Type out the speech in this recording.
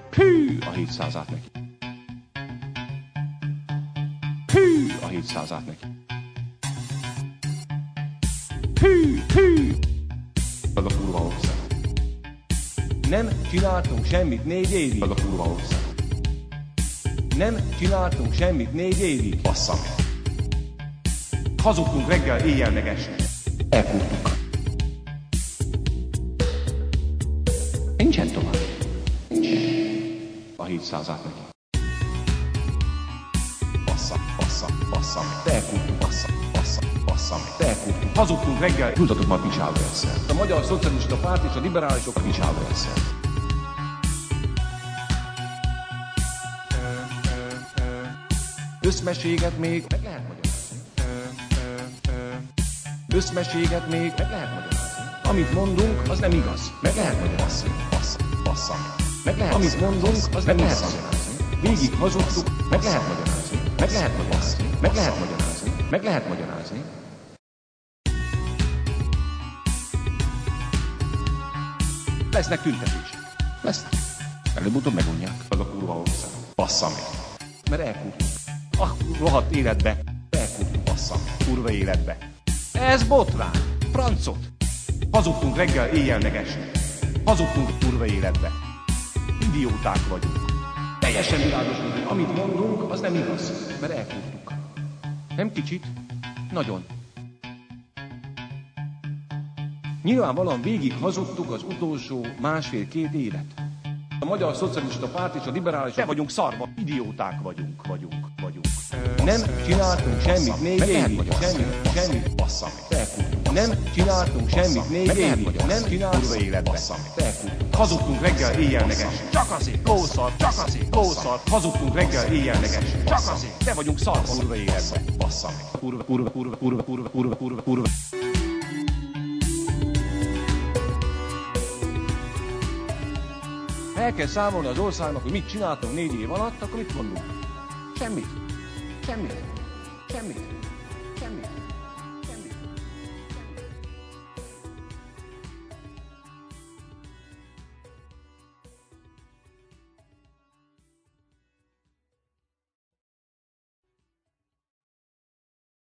Hű, a 700-át neki. Hű, a 700-át neki. Hű, az a kurva ország. Nem csináltunk semmit 4 évig, az a kurva ország. Nem csináltunk semmit 4 évig, bassza meg. Hazudtunk reggel, éjjel meg este. Elkurtuk. Nincsen tovább. Nincsen. A 700-át neki. Bassza meg. Elkurtuk, bassza meg. Elkurtuk. Hazudtunk reggel, mutatok már Picsába egyszer. A Magyar Szocialista Párt és a liberálisok a Picsába egyszer. Összmeséget még meg lehet magyarázni. Összmeséget még meg lehet magyarázni. Amit mondunk, az nem igaz. Meg lehet magyarázni. Bassza meg. Meg lehet. Amit mondunk, az nem lehet magyarázni. Végig hazudtuk, meg lehet magyarázni. Meg lehet magyarázni. Meg lehet magyarázni. Meg lehet magyarázni. Lesznek tüntetések. Lesznek. Előbb-utóbb megunják. Az a kurva ország. Bassza meg. Mert elkurtuk. Rohadt életbe. Elkurtuk, bassza meg. Kurva életbe. Ez botrány. Francot. Hazudtunk reggel, éjjel meg este. Hazudtunk kurva életbe. Idióták vagyunk. Teljesen világos, hogy amit mondunk, az nem igaz. Mert elkurtuk. Nem kicsit, nagyon. Nyilvánvalóan végig hazudtuk az utolsó 1,5-2 évet. A Magyar Szocialista Párt és a liberálisok te vagyunk szarva. Idióták vagyunk. Nem csináltunk semmit 4 évig. Semmit. Bassza meg. Elkurtuk. Nem csináltunk semmit 4 évig. Nem csináltunk kurva életbe. Bassza meg. Elkurtuk. Hazudtunk reggel, éjjel meg este. Csak azért. Lószar. Hazudtunk reggel, éjjel meg este. Csak azért. Te vagyunk szarva kurva életbe. Bassza meg. Kurva. El kell számolni az országnak, hogy mit csináltunk 4 év alatt, akkor mit mondunk? Semmit.